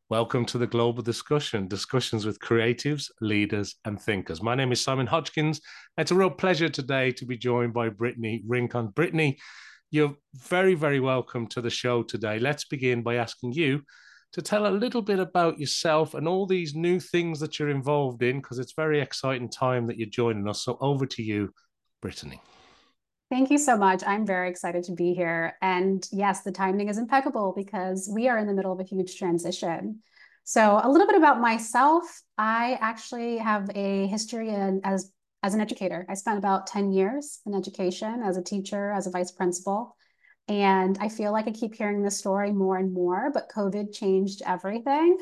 Welcome to the Global Discussion, discussions with creatives, leaders, and thinkers. My name is Simon Hodgkins. It's a real pleasure today to be joined by Brittany Rincon. Brittany, you're very, very welcome to the show today. Let's begin by asking you to tell a little bit about yourself and all these new things that you're involved in, because it's a very exciting time that you're joining us. So over to you, Brittany. Thank you so much. I'm very excited to be here. And yes, the timing is impeccable because we are in the middle of a huge transition. So, a little bit about myself. I actually have a history as an educator. I spent about 10 years in education as a teacher, as a vice principal. And I feel like I keep hearing this story more and more, but COVID changed everything.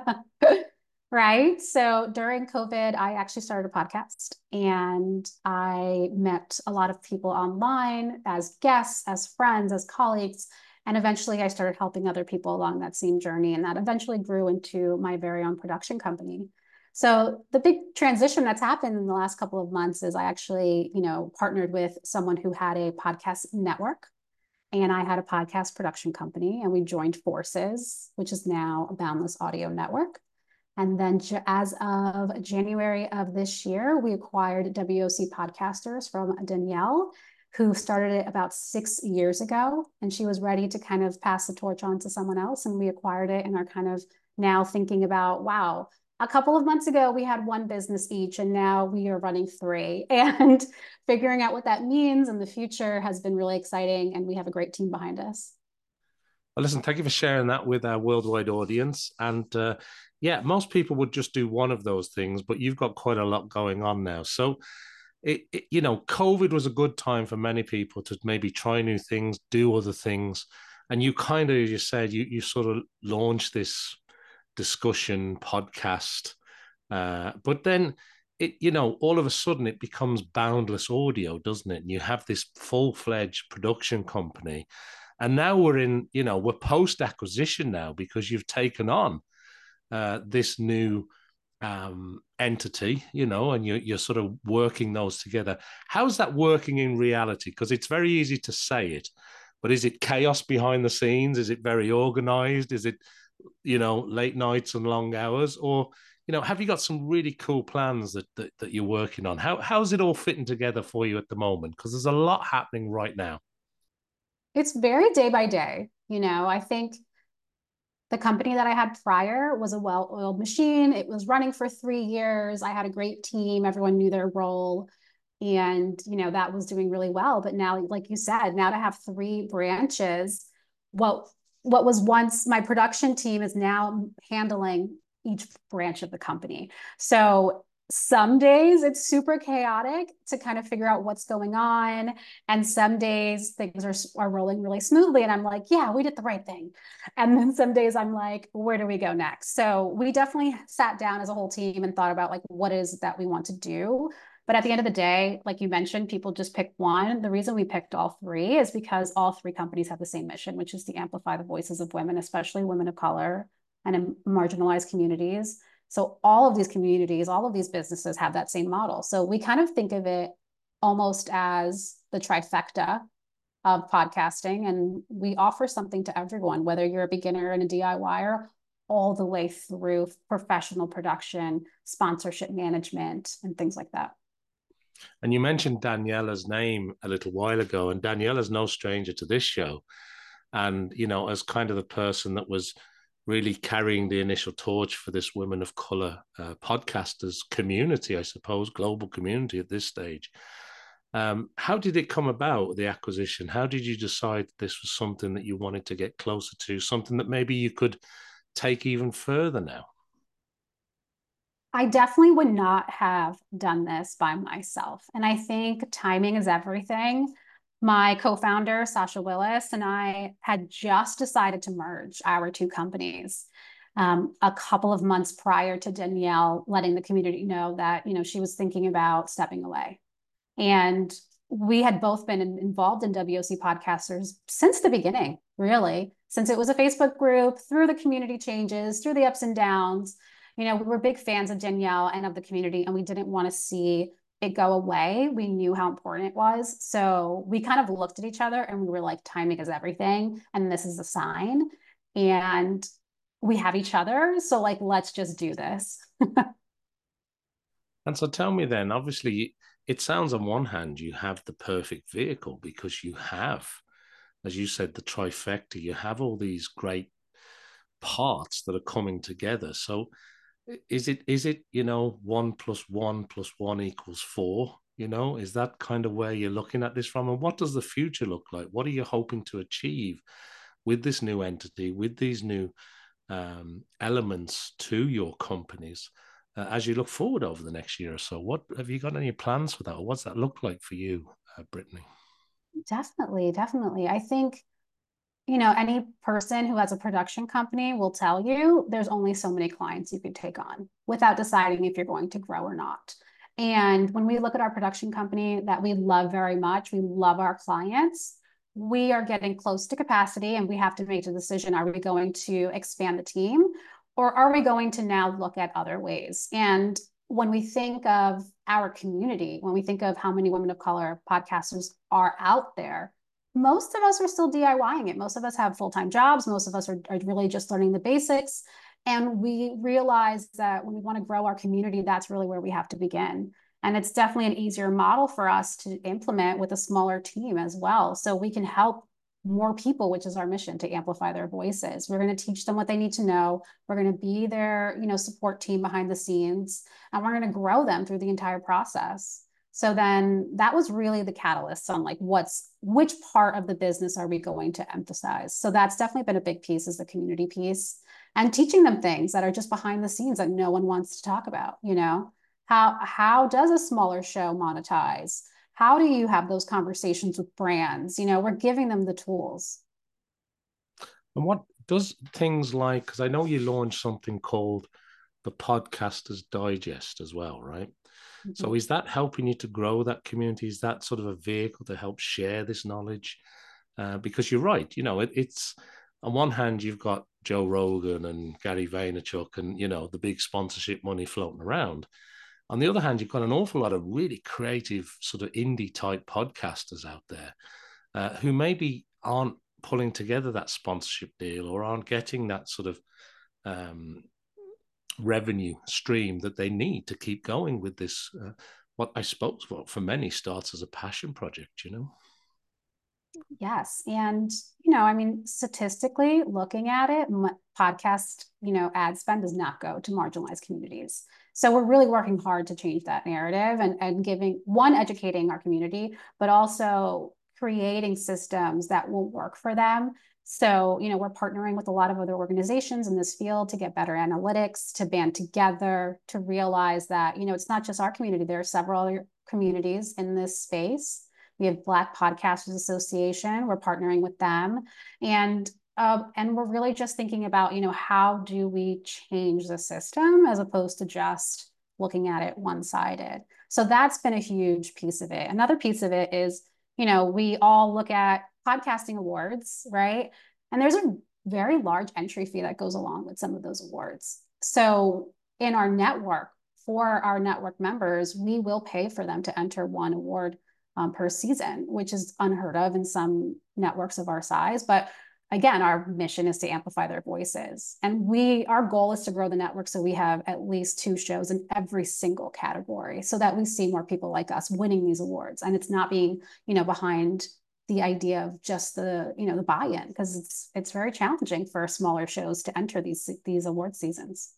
Right. So during COVID, I actually started a podcast and I met a lot of people online as guests, as friends, as colleagues. And eventually I started helping other people along that same journey. And that eventually grew into my very own production company. So the big transition that's happened in the last couple of months is I actually, partnered with someone who had a podcast network and I had a podcast production company and we joined forces, which is now a Boundless Audio Network. And then as of January of this year, we acquired WOC Podcasters from Danielle, who started it about 6 years ago. And she was ready to kind of pass the torch on to someone else. And we acquired it and are kind of now thinking about, wow, a couple of months ago, we had one business each, and now we are running three. And figuring out what that means in the future has been really exciting. And we have a great team behind us. Well, listen, thank you for sharing that with our worldwide audience. And yeah, most people would just do one of those things, but you've got quite a lot going on now. So, COVID was a good time for many people to maybe try new things, do other things. And you kind of, as you said, you sort of launched this discussion podcast. But then all of a sudden it becomes Boundless Audio, doesn't it? And you have this full-fledged production company. And now we're post acquisition now because you've taken on this new entity, and you're sort of working those together. How's that working in reality? Because it's very easy to say it, but is it chaos behind the scenes? Is it very organized? Is it, late nights and long hours? Or, have you got some really cool plans that you're working on? How's it all fitting together for you at the moment? Because there's a lot happening right now. It's very day by day. I think the company that I had prior was a well-oiled machine. It was running for 3 years. I had a great team. Everyone knew their role. And, that was doing really well. But now, like you said, now to have three branches, what what was once my production team is now handling each branch of the company. So some days it's super chaotic to kind of figure out what's going on. And some days things are rolling really smoothly. And I'm like, yeah, we did the right thing. And then some days I'm like, where do we go next? So we definitely sat down as a whole team and thought about like, what is that we want to do? But at the end of the day, like you mentioned, people just pick one. The reason we picked all three is because all three companies have the same mission, which is to amplify the voices of women, especially women of color and in marginalized communities. So all of these communities, all of these businesses have that same model. So we kind of think of it almost as the trifecta of podcasting. And we offer something to everyone, whether you're a beginner and a DIYer, all the way through professional production, sponsorship management, and things like that. And you mentioned Daniela's name a little while ago, and Daniela's no stranger to this show. And, as kind of the person that was really carrying the initial torch for this women of color podcasters community, I suppose, global community at this stage. How did it come about, the acquisition? How did you decide this was something that you wanted to get closer to, something that maybe you could take even further now? I definitely would not have done this by myself. And I think timing is everything. My co founder, Sasha Willis, and I had just decided to merge our two companies a couple of months prior to Danielle letting the community know that, she was thinking about stepping away. And we had both been involved in WOC Podcasters since the beginning, really, since it was a Facebook group, through the community changes, through the ups and downs. We were big fans of Danielle and of the community, and we didn't want to see it go away. We knew how important it was. So we kind of looked at each other and we were like, timing is everything. And this is a sign. And we have each other. So like, let's just do this. And so tell me then, obviously, it sounds on one hand you have the perfect vehicle because you have, as you said, the trifecta, you have all these great parts that are coming together. So is it, 1 + 1 + 1 = 4? Is that kind of where you're looking at this from? And what does the future look like? What are you hoping to achieve with this new entity, with these new elements to your companies as you look forward over the next year or so? What have you got any plans for that, or what's that look like for you, Brittany? Definitely, definitely. I think, any person who has a production company will tell you there's only so many clients you can take on without deciding if you're going to grow or not. And when we look at our production company that we love very much, we love our clients, we are getting close to capacity and we have to make the decision, are we going to expand the team or are we going to now look at other ways? And when we think of our community, when we think of how many women of color podcasters are out there, most of us are still DIYing it. Most of us have full-time jobs. Most of us are really just learning the basics. And we realize that when we want to grow our community, that's really where we have to begin. And it's definitely an easier model for us to implement with a smaller team as well. So we can help more people, which is our mission, to amplify their voices. We're going to teach them what they need to know. We're going to be their, support team behind the scenes, and we're going to grow them through the entire process. So then that was really the catalyst on like which part of the business are we going to emphasize. So that's definitely been a big piece, is the community piece, and teaching them things that are just behind the scenes that no one wants to talk about. How does a smaller show monetize? How do you have those conversations with brands? We're giving them the tools. And what does things like, because I know you launched something called the Podcasters Digest as well, right? Mm-hmm. So is that helping you to grow that community? Is that sort of a vehicle to help share this knowledge? Because you're right, it's on one hand, you've got Joe Rogan and Gary Vaynerchuk and, the big sponsorship money floating around. On the other hand, you've got an awful lot of really creative sort of indie type podcasters out there who maybe aren't pulling together that sponsorship deal or aren't getting that sort of revenue stream that they need to keep going with this, what I suppose for many starts as a passion project, Yes. And, statistically looking at it, podcast, ad spend does not go to marginalized communities. So we're really working hard to change that narrative and educating our community, but also creating systems that will work for them. So, we're partnering with a lot of other organizations in this field to get better analytics, to band together, to realize that, it's not just our community. There are several other communities in this space. We have Black Podcasters Association. We're partnering with them. And we're really just thinking about, how do we change the system as opposed to just looking at it one-sided. So that's been a huge piece of it. Another piece of it is, we all look at podcasting awards, right? And there's a very large entry fee that goes along with some of those awards. So in our network, for our network members, we will pay for them to enter one award per season, which is unheard of in some networks of our size. But again, our mission is to amplify their voices. And our goal is to grow the network so we have at least 2 shows in every single category so that we see more people like us winning these awards. And it's not being, behind the idea of just the, the buy-in, because it's very challenging for smaller shows to enter these award seasons.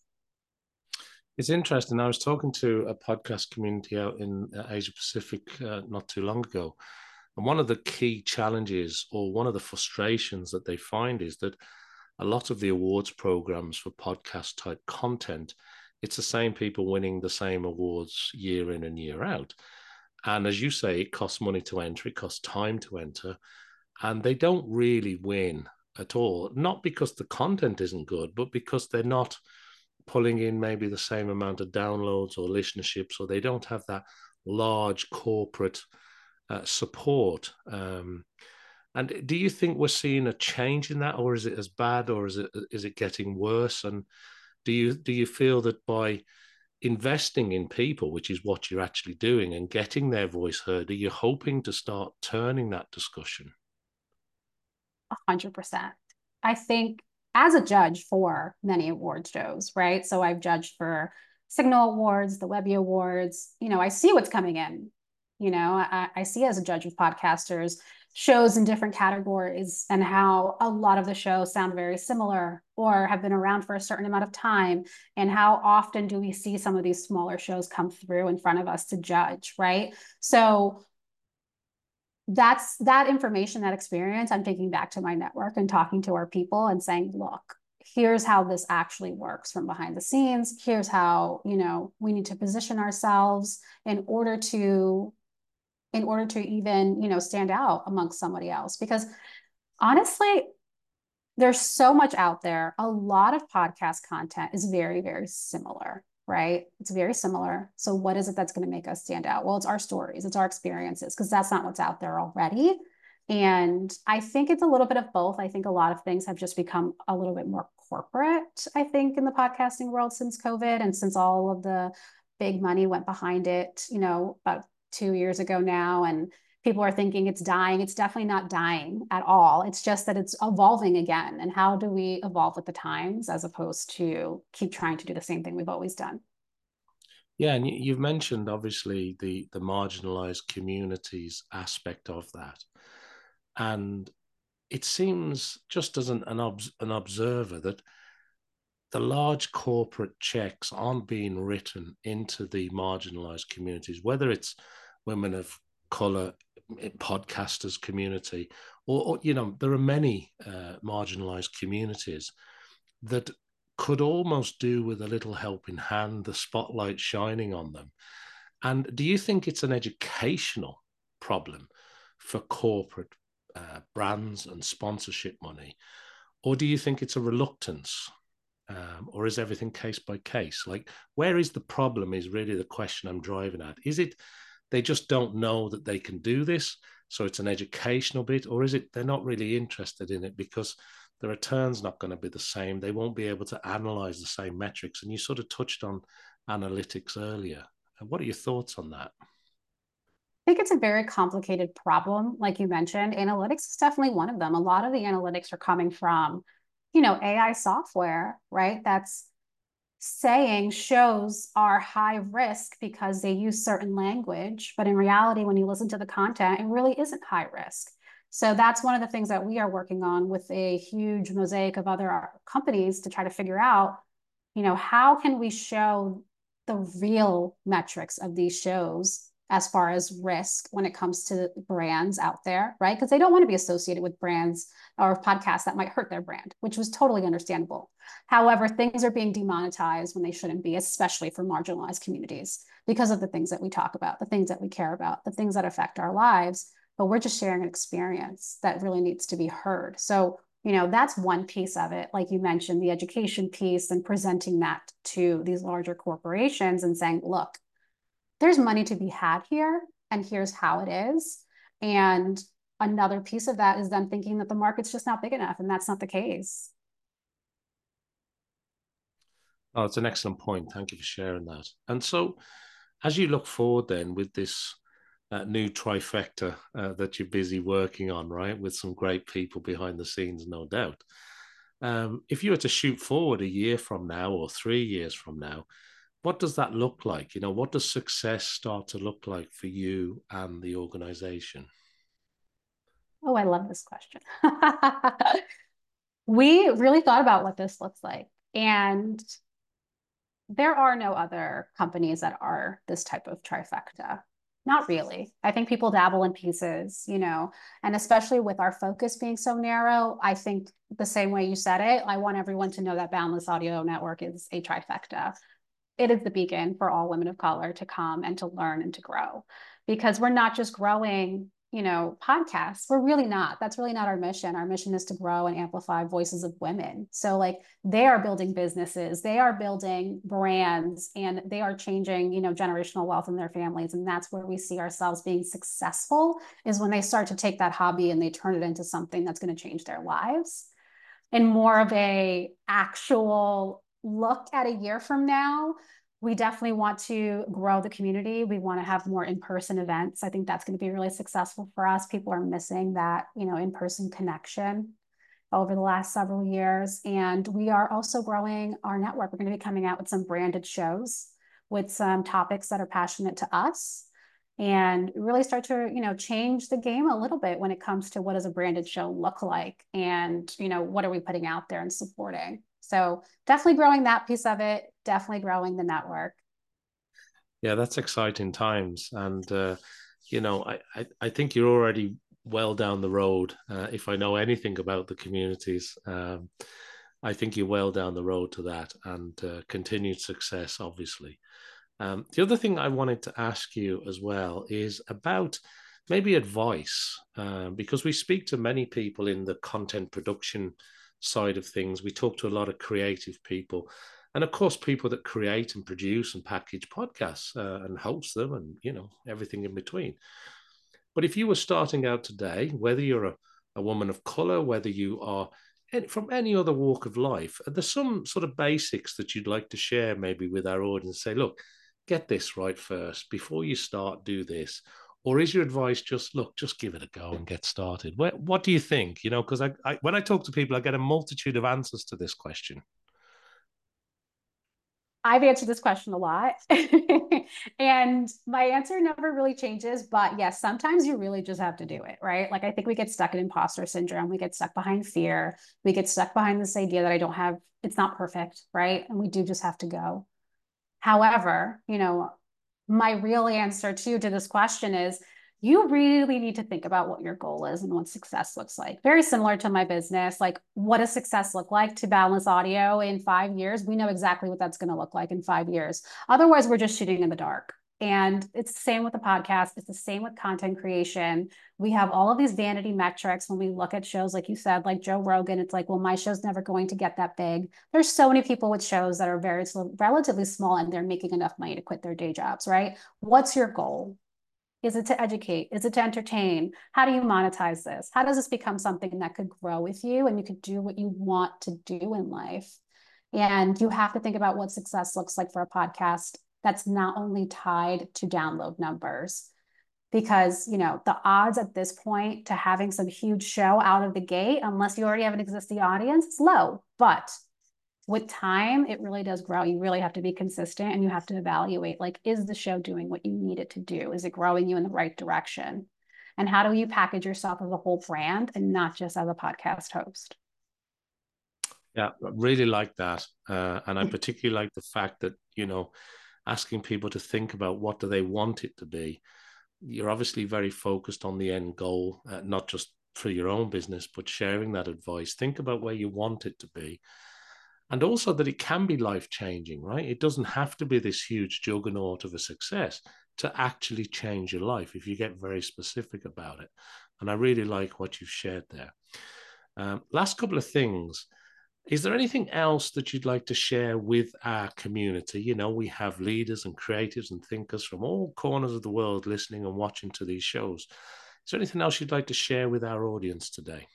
It's interesting. I was talking to a podcast community out in Asia Pacific not too long ago. And one of the key challenges or one of the frustrations that they find is that a lot of the awards programs for podcast type content, it's the same people winning the same awards year in and year out. And as you say, it costs money to enter, it costs time to enter, and they don't really win at all. Not because the content isn't good, but because they're not pulling in maybe the same amount of downloads or listenerships, or they don't have that large corporate support. And do you think we're seeing a change in that, or is it as bad, or is it getting worse? And do you feel that by investing in people, which is what you're actually doing, and getting their voice heard, are you hoping to start turning that discussion? 100%. I think as a judge for many award shows, right? So I've judged for Signal Awards, the Webby Awards. I see what's coming in. I see as a judge of podcasters shows in different categories and how a lot of the shows sound very similar or have been around for a certain amount of time. And how often do we see some of these smaller shows come through in front of us to judge, right? So that information, that experience, I'm taking back to my network and talking to our people and saying, look, here's how this actually works from behind the scenes. Here's how, we need to position ourselves in order to even, stand out amongst somebody else. Because honestly, there's so much out there. A lot of podcast content is very, very similar, right? It's very similar. So what is it that's going to make us stand out? Well, it's our stories, it's our experiences, because that's not what's out there already. And I think it's a little bit of both. I think a lot of things have just become a little bit more corporate, I think, in the podcasting world since COVID and since all of the big money went behind it, about 2 years ago now. And people are thinking it's dying. It's definitely not dying at all. It's just that it's evolving again. And how do we evolve with the times as opposed to keep trying to do the same thing we've always done? Yeah, and you've mentioned obviously the marginalized communities aspect of that, and it seems just as an observer that the large corporate checks aren't being written into the marginalized communities, whether it's women of color, podcasters community, or there are many marginalized communities that could almost do with a little helping hand, the spotlight shining on them. And do you think it's an educational problem for corporate brands and sponsorship money? Or do you think it's a reluctance? Or is everything case by case? Like, where is the problem is really the question I'm driving at. Is it they just don't know that they can do this, so it's an educational bit, or is it they're not really interested in it because the return's not going to be the same? They won't be able to analyze the same metrics. And you sort of touched on analytics earlier. What are your thoughts on that? I think it's a very complicated problem. Like you mentioned, analytics is definitely one of them. A lot of the analytics are coming from, AI software, right? That's saying shows are high risk because they use certain language. But in reality, when you listen to the content, it really isn't high risk. So that's one of the things that we are working on with a huge mosaic of other companies to try to figure out, how can we show the real metrics of these shows as far as risk when it comes to brands out there, right? Because they don't want to be associated with brands or podcasts that might hurt their brand, which was totally understandable. However, things are being demonetized when they shouldn't be, especially for marginalized communities, because of the things that we talk about, the things that we care about, the things that affect our lives. But we're just sharing an experience that really needs to be heard. So, that's one piece of it. Like you mentioned, the education piece and presenting that to these larger corporations and saying, look, there's money to be had here, and here's how it is. And another piece of that is them thinking that the market's just not big enough, and that's not the case. Oh, it's an excellent point. Thank you for sharing that. And so, as you look forward then with this new trifecta that you're busy working on, right, with some great people behind the scenes, no doubt. If you were to shoot forward a year from now or 3 years from now, what does that look like? What does success start to look like for you and the organization? Oh, I love this question. We really thought about what this looks like. And there are no other companies that are this type of trifecta. Not really. I think people dabble in pieces, and especially with our focus being so narrow, I think the same way you said it, I want everyone to know that Boundless Audio Network is a trifecta. It is the beacon for all women of color to come and to learn and to grow, because we're not just growing, podcasts. We're really not. That's really not our mission. Our mission is to grow and amplify voices of women. So like they are building businesses, they are building brands, and they are changing, generational wealth in their families. And that's where we see ourselves being successful, is when they start to take that hobby and they turn it into something that's going to change their lives. And more of a actual look at a year from now, we definitely want to grow the community. We want to have more in-person events. I think that's going to be really successful for us. People are missing that, in-person connection. over the last several years. And we are also growing our network. We're going to be coming out with some branded shows with some topics that are passionate to us and really start to, change the game a little bit when it comes to what does a branded show look like and, what are we putting out there and supporting. So definitely growing that piece of it, definitely growing the network. Yeah, that's exciting times. And, I think you're already well down the road. If I know anything about the communities, I think you're well down the road to that and continued success, obviously. The other thing I wanted to ask you as well is about maybe advice, because we speak to many people in the content production side of things. We talk to a lot of creative people, and of course, people that create and produce and package podcasts and host them, and everything in between. But if you were starting out today, whether you're a woman of color, whether you are from any other walk of life, there's some sort of basics that you'd like to share maybe with our audience. Say, look, get this right first before you start. Do this, or is your advice just look, just give it a go and get started? What do you think? Because when I talk to people, I get a multitude of answers to this question. I've answered this question a lot and my answer never really changes, but yes, sometimes you really just have to do it, right? Like I think we get stuck in imposter syndrome. We get stuck behind fear. We get stuck behind this idea that it's not perfect, right? And we do just have to go. However, my real answer to this question is you really need to think about what your goal is and what success looks like. Very similar to my business. Like, what does success look like to Boundless Audio in 5 years? We know exactly what that's going to look like in 5 years. Otherwise, we're just shooting in the dark. And it's the same with the podcast. It's the same with content creation. We have all of these vanity metrics when we look at shows, like you said, like Joe Rogan. It's like, well, my show's never going to get that big. There's so many people with shows that are relatively small and they're making enough money to quit their day jobs, right? What's your goal? Is it to educate? Is it to entertain? How do you monetize this? How does this become something that could grow with you and you could do what you want to do in life? And you have to think about what success looks like for a podcast that's not only tied to download numbers, because the odds at this point to having some huge show out of the gate, unless you already have an existing audience, is low. But with time, it really does grow. You really have to be consistent and you have to evaluate, like, is the show doing what you need it to do? Is it growing you in the right direction? And how do you package yourself as a whole brand and not just as a podcast host? Yeah, I really like that. And I particularly like the fact that, asking people to think about what do they want it to be. You're obviously very focused on the end goal, not just for your own business, but sharing that advice. Think about where you want it to be. And also that it can be life-changing, right? It doesn't have to be this huge juggernaut of a success to actually change your life if you get very specific about it. And I really like what you've shared there. Last couple of things. Is there anything else that you'd like to share with our community? We have leaders and creatives and thinkers from all corners of the world listening and watching to these shows. Is there anything else you'd like to share with our audience today?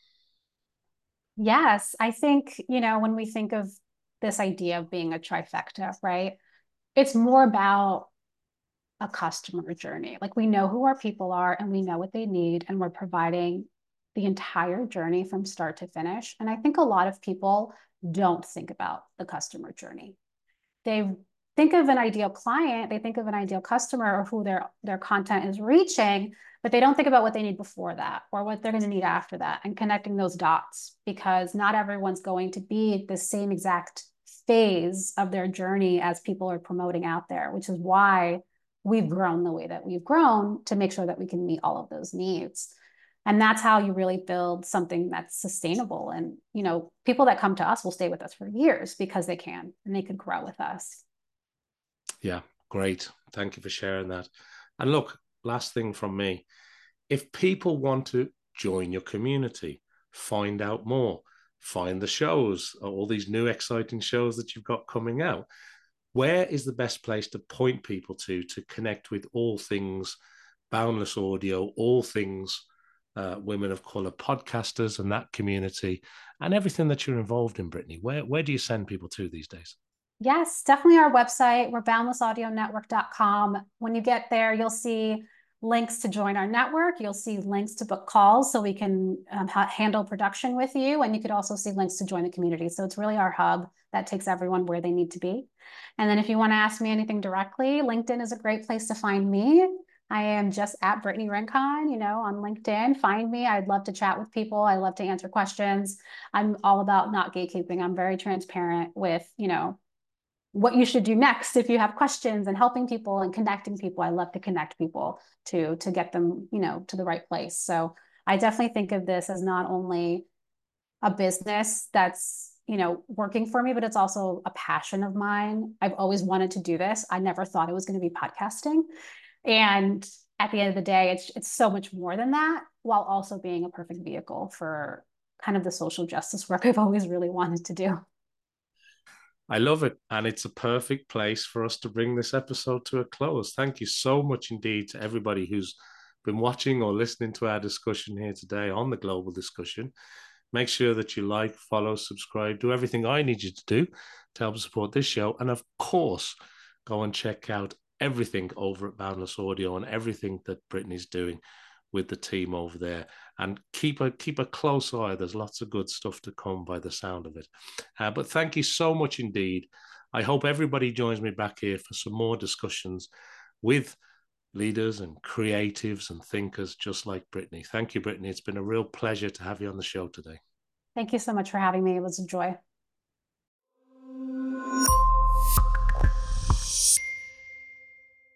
Yes, I think, when we think of this idea of being a trifecta, right? It's more about a customer journey. Like we know who our people are and we know what they need, and we're providing the entire journey from start to finish. And I think a lot of people don't think about the customer journey. They think of an ideal client, they think of an ideal customer or who their content is reaching, but they don't think about what they need before that or what they're going to need after that and connecting those dots, because not everyone's going to be the same exact phase of their journey as people are promoting out there, which is why we've grown the way that we've grown to make sure that we can meet all of those needs. And that's how you really build something that's sustainable. And, people that come to us will stay with us for years because they can, and they can grow with us. Yeah, great. Thank you for sharing that. And look, last thing from me, if people want to join your community, find out more, find the shows, all these new exciting shows that you've got coming out, where is the best place to point people to connect with all things Boundless Audio, all things women of color podcasters and that community and everything that you're involved in, Brittany? Where do you send people to these days? Yes, definitely our website. We're boundlessaudionetwork.com. When you get there, you'll see links to join our network. You'll see links to book calls so we can handle production with you. And you could also see links to join the community. So it's really our hub that takes everyone where they need to be. And then if you want to ask me anything directly, LinkedIn is a great place to find me. I am just at Brittany Rincon, on LinkedIn. Find me. I'd love to chat with people. I love to answer questions. I'm all about not gatekeeping. I'm very transparent with, what you should do next if you have questions, and helping people and connecting people. I love to connect people to get them, to the right place. So I definitely think of this as not only a business that's, working for me, but it's also a passion of mine. I've always wanted to do this. I never thought it was going to be podcasting. And at the end of the day, it's so much more than that, while also being a perfect vehicle for kind of the social justice work I've always really wanted to do. I love it. And it's a perfect place for us to bring this episode to a close. Thank you so much indeed to everybody who's been watching or listening to our discussion here today on the global discussion. Make sure that you like, follow, subscribe, do everything I need you to do to help support this show. And of course, go and check out everything over at Boundless Audio and everything that Brittany's doing with the team over there. And keep a close eye. There's lots of good stuff to come by the sound of it. But thank you so much indeed. I hope everybody joins me back here for some more discussions with leaders and creatives and thinkers just like Brittany. Thank you, Brittany. It's been a real pleasure to have you on the show today. Thank you so much for having me. It was a joy.